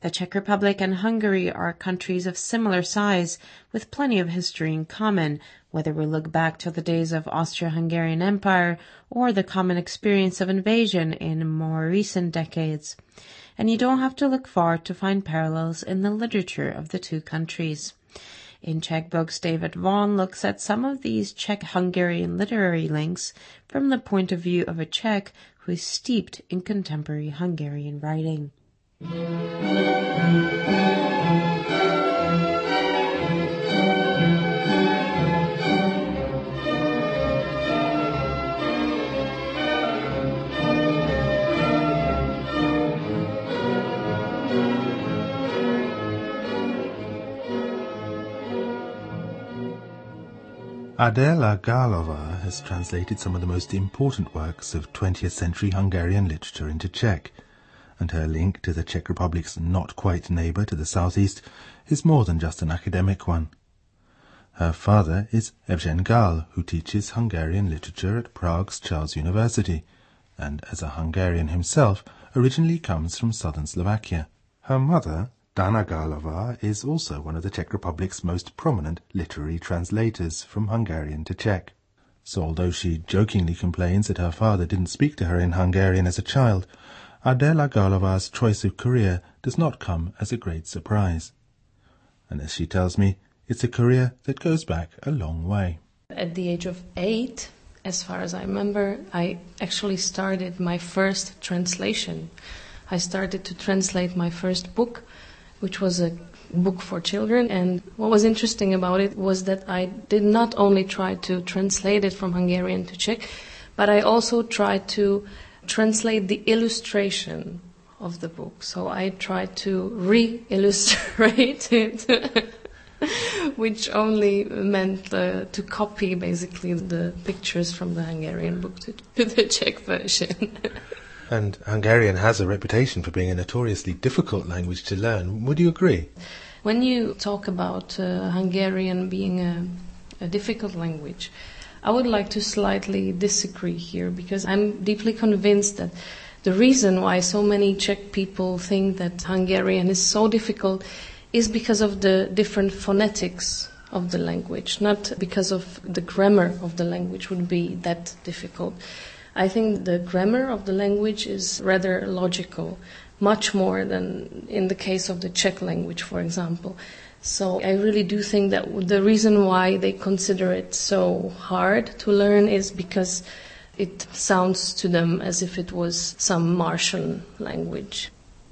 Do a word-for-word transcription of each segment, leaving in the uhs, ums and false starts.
The Czech Republic and Hungary are countries of similar size, with plenty of history in common, whether we look back to the days of Austro-Hungarian Empire or the common experience of invasion in more recent decades. And you don't have to look far to find parallels in the literature of the two countries. In Czech Books, David Vaughan looks at some of these Czech-Hungarian literary links from the point of view of a Czech who is steeped in contemporary Hungarian writing. Adéla Gálová has translated some of the most important works of twentieth century Hungarian literature into Czech, and her link to the Czech Republic's not-quite neighbour to the southeast is more than just an academic one. Her father is Evžen Gál, who teaches Hungarian literature at Prague's Charles University, and as a Hungarian himself, originally comes from southern Slovakia. Her mother, Dana Gálová, is also one of the Czech Republic's most prominent literary translators from Hungarian to Czech. So although she jokingly complains that her father didn't speak to her in Hungarian as a child, Adéla Gálová's choice of career does not come as a great surprise. And as she tells me, it's a career that goes back a long way. At the age of eight, as far as I remember, I actually started my first translation. I started to translate my first book, which was a book for children, and what was interesting about it was that I did not only try to translate it from Hungarian to Czech, but I also tried to translate the illustration of the book. So I tried to re-illustrate it, which only meant uh, to copy basically the pictures from the Hungarian book to, to the Czech version. And Hungarian has a reputation for being a notoriously difficult language to learn. Would you agree? When you talk about uh, Hungarian being a, a difficult language, I would like to slightly disagree here, because I'm deeply convinced that the reason why so many Czech people think that Hungarian is so difficult is because of the different phonetics of the language, not because of the grammar of the language would be that difficult. I think the grammar of the language is rather logical, much more than in the case of the Czech language, for example. So I really do think that the reason why they consider it so hard to learn is because it sounds to them as if it was some Martian language.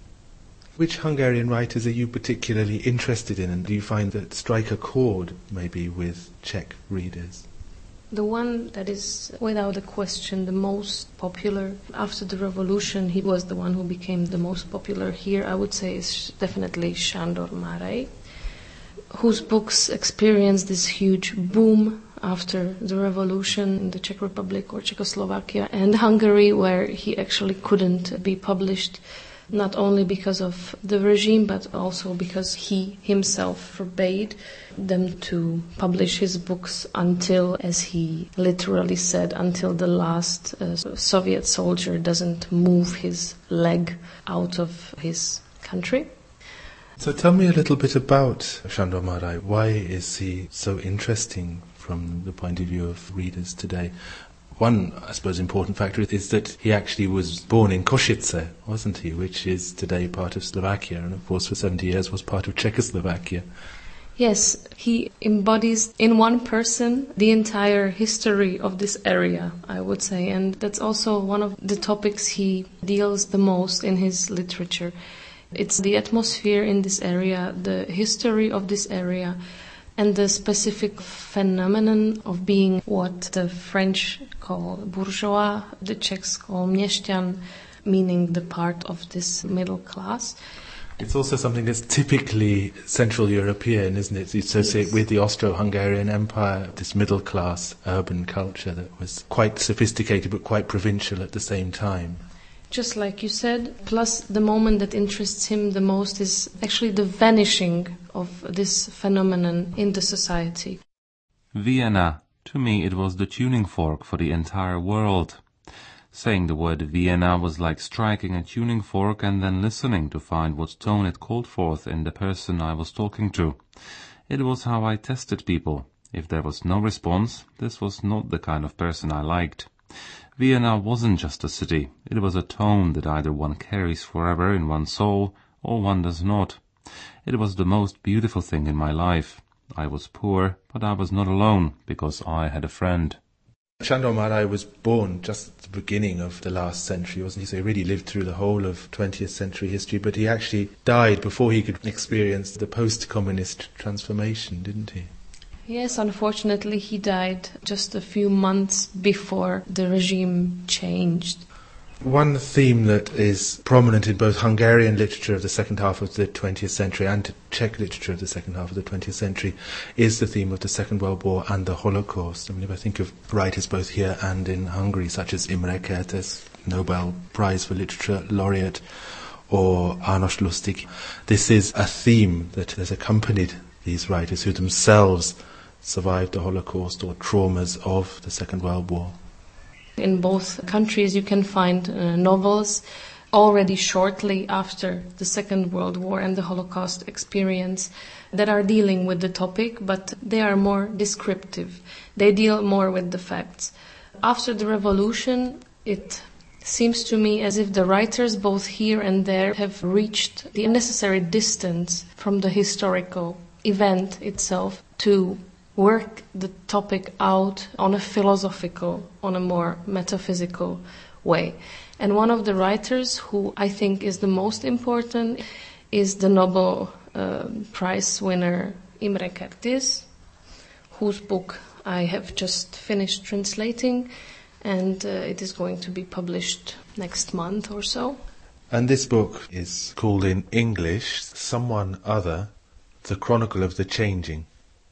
Which Hungarian writers are you particularly interested in, and do you find that strike a chord maybe with Czech readers? The one that is, without a question, the most popular after the revolution, he was the one who became the most popular here, I would say, is definitely Sándor Márai, whose books experienced this huge boom after the revolution in the Czech Republic or Czechoslovakia and Hungary, where he actually couldn't be published, not only because of the regime, but also because he himself forbade them to publish his books until, as he literally said, until the last uh, Soviet soldier doesn't move his leg out of his country. So tell me a little bit about Sándor Márai. Why is he so interesting from the point of view of readers today? One, I suppose, important factor is that he actually was born in Košice, wasn't he, which is today part of Slovakia, and of course for seventy years was part of Czechoslovakia. Yes, he embodies in one person the entire history of this area, I would say, and that's also one of the topics he deals the most in his literature. It's the atmosphere in this area, the history of this area, and the specific phenomenon of being what the French call bourgeois, the Czechs call měšťan, meaning the part of this middle class. It's also something that's typically Central European, isn't it? You associate yes. with the Austro-Hungarian Empire, this middle-class urban culture that was quite sophisticated but quite provincial at the same time. Just like you said, plus the moment that interests him the most is actually the vanishing of this phenomenon in the society. Vienna, to me it was the tuning fork for the entire world. Saying the word Vienna was like striking a tuning fork and then listening to find what tone it called forth in the person I was talking to. It was how I tested people. If there was no response, this was not the kind of person I liked. Vienna wasn't just a city. It was a tone that either one carries forever in one's soul or one does not. It was the most beautiful thing in my life. I was poor, but I was not alone, because I had a friend. Sándor Márai was born just at the beginning of the last century, wasn't he? So he really lived through the whole of twentieth century history, but he actually died before he could experience the post-communist transformation, didn't he? Yes, unfortunately he died just a few months before the regime changed. One theme that is prominent in both Hungarian literature of the second half of the twentieth century and Czech literature of the second half of the twentieth century is the theme of the Second World War and the Holocaust. I mean, if I think of writers both here and in Hungary, such as Imre Kertész, Nobel Prize for Literature laureate, or János Lustig, this is a theme that has accompanied these writers who themselves survived the Holocaust or traumas of the Second World War. In both countries you can find uh, novels already shortly after the Second World War and the Holocaust experience that are dealing with the topic, but they are more descriptive. They deal more with the facts. After the revolution, it seems to me as if the writers both here and there have reached the necessary distance from the historical event itself to work the topic out on a philosophical, on a more metaphysical way. And one of the writers who I think is the most important is the Nobel uh, Prize winner Imre Kertész, whose book I have just finished translating, and uh, it is going to be published next month or so. And this book is called in English, Someone Other, The Chronicle of the Changing.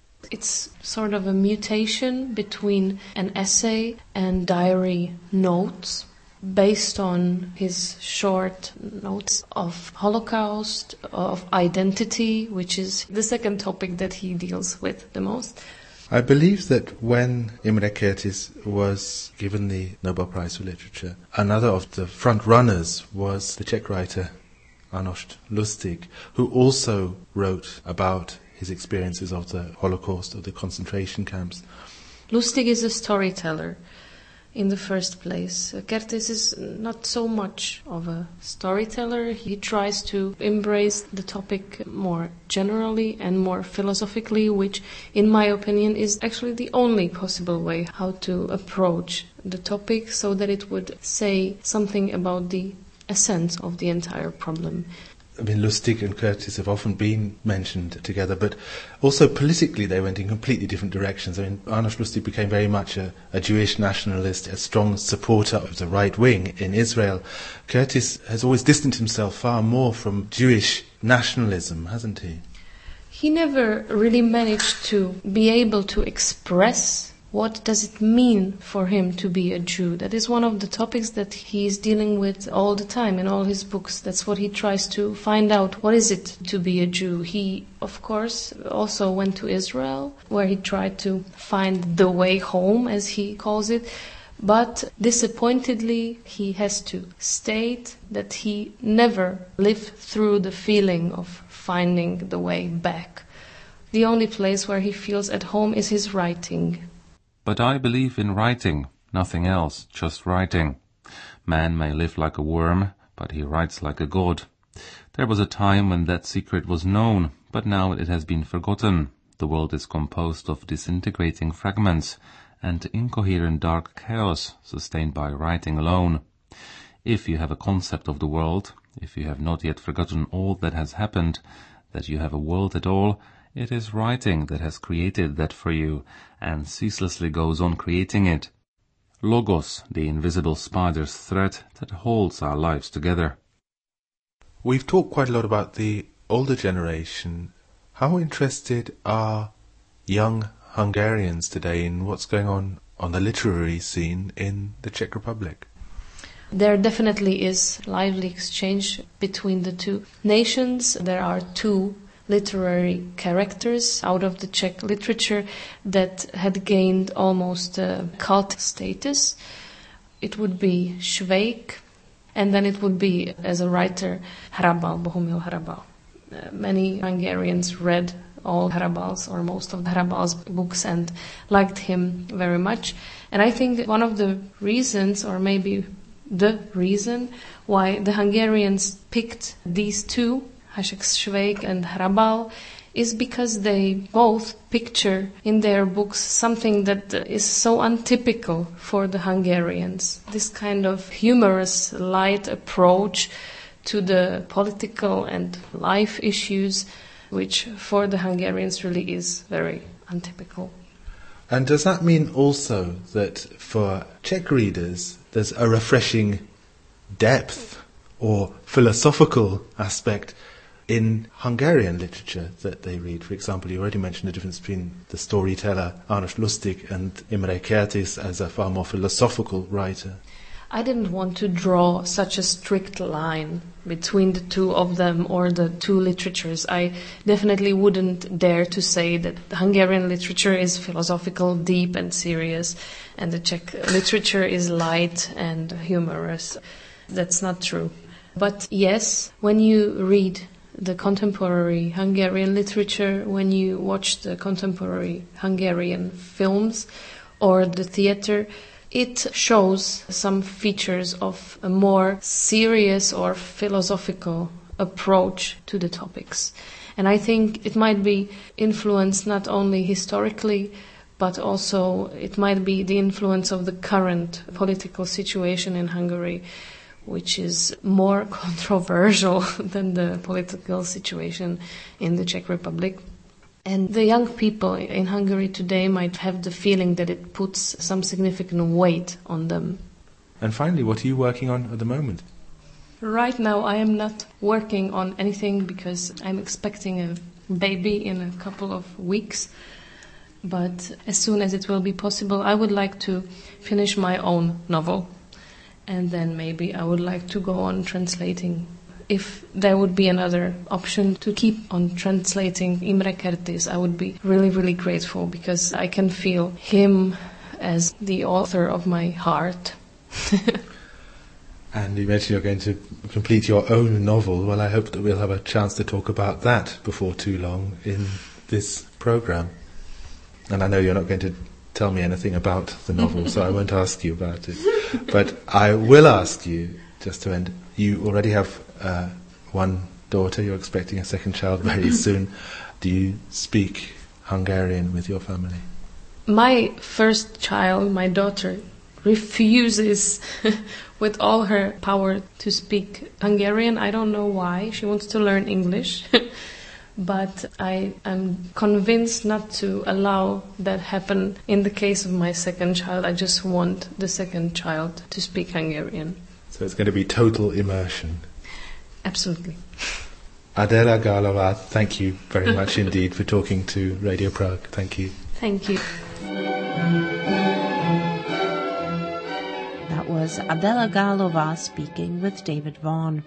It's sort of a mutation between an essay and diary notes based on his short notes of Holocaust, of identity, which is the second topic that he deals with the most. I believe that when Imre Kertész was given the Nobel Prize for Literature, another of the front runners was the Czech writer János Lustig, who also wrote about his experiences of the Holocaust, of the concentration camps. Lustig is a storyteller in the first place. Kertész is not so much of a storyteller. He tries to embrace the topic more generally and more philosophically, which, in my opinion, is actually the only possible way how to approach the topic so that it would say something about the essence of the entire problem. I mean, Lustig and Kertész have often been mentioned together, but also politically they went in completely different directions. I mean, János Lustig became very much a, a Jewish nationalist, a strong supporter of the right wing in Israel. Kertész has always distanced himself far more from Jewish nationalism, hasn't he? He never really managed to be able to express what does it mean for him to be a Jew. That is one of the topics that he is dealing with all the time in all his books. That's what he tries to find out. What is it to be a Jew? He, of course, also went to Israel, where he tried to find the way home, as he calls it. But disappointedly, he has to state that he never lived through the feeling of finding the way back. The only place where he feels at home is his writing. But I believe in writing, nothing else, just writing. Man may live like a worm, but he writes like a god. There was a time when that secret was known, but now it has been forgotten. The world is composed of disintegrating fragments and incoherent dark chaos sustained by writing alone. If you have a concept of the world, if you have not yet forgotten all that has happened, that you have a world at all, it is writing that has created that for you, and ceaselessly goes on creating it. Logos, the invisible spider's thread that holds our lives together. We've talked quite a lot about the older generation. How interested are young Hungarians today in what's going on on the literary scene in the Czech Republic? There definitely is lively exchange between the two nations. There are two literary characters out of the Czech literature that had gained almost a cult status. it would be Švejk, and then it would be, as a writer, Hrabal, Bohumil Hrabal. Uh, many Hungarians read all Hrabal's or most of Hrabal's books and liked him very much. And I think one of the reasons, or maybe the reason, why the Hungarians picked these two, Hašek Švejk and Hrabal, is because they both picture in their books something that is so untypical for the Hungarians. This kind of humorous, light approach to the political and life issues, which for the Hungarians really is very untypical. And does that mean also that for Czech readers there's a refreshing depth or philosophical aspect in Hungarian literature that they read? For example, you already mentioned the difference between the storyteller János Lustig and Imre Kertész as a far more philosophical writer. I didn't want to draw such a strict line between the two of them or the two literatures. I definitely wouldn't dare to say that Hungarian literature is philosophical, deep and serious, and the Czech literature is light and humorous. That's not true. But yes, when you read the contemporary Hungarian literature, when you watch the contemporary Hungarian films or the theater, it shows some features of a more serious or philosophical approach to the topics. And I think it might be influenced not only historically, but also it might be the influence of the current political situation in Hungary, which is more controversial than the political situation in the Czech Republic. And the young people in Hungary today might have the feeling that it puts some significant weight on them. And finally, what are you working on at the moment? Right now I am not working on anything because I'm expecting a baby in a couple of weeks. But as soon as it will be possible, I would like to finish my own novel. And then maybe I would like to go on translating. If there would be another option to keep on translating Imre Kertész, I would be really, really grateful because I can feel him as the author of my heart. And you mentioned you're going to complete your own novel. Well, I hope that we'll have a chance to talk about that before too long in this programme. And I know you're not going to tell me anything about the novel, so I won't ask you about it. But I will ask you, just to end, you already have uh, one daughter, you're expecting a second child very soon. Do you speak Hungarian with your family? My first child, my daughter, refuses with all her power to speak Hungarian. I don't know why. She wants to learn English. But I am convinced not to allow that happen in the case of my second child. I just want the second child to speak Hungarian. So it's going to be total immersion. Absolutely. Adela Gálova, thank you very much indeed for talking to Radio Prague. Thank you. Thank you. That was Adela Gálova speaking with David Vaughan.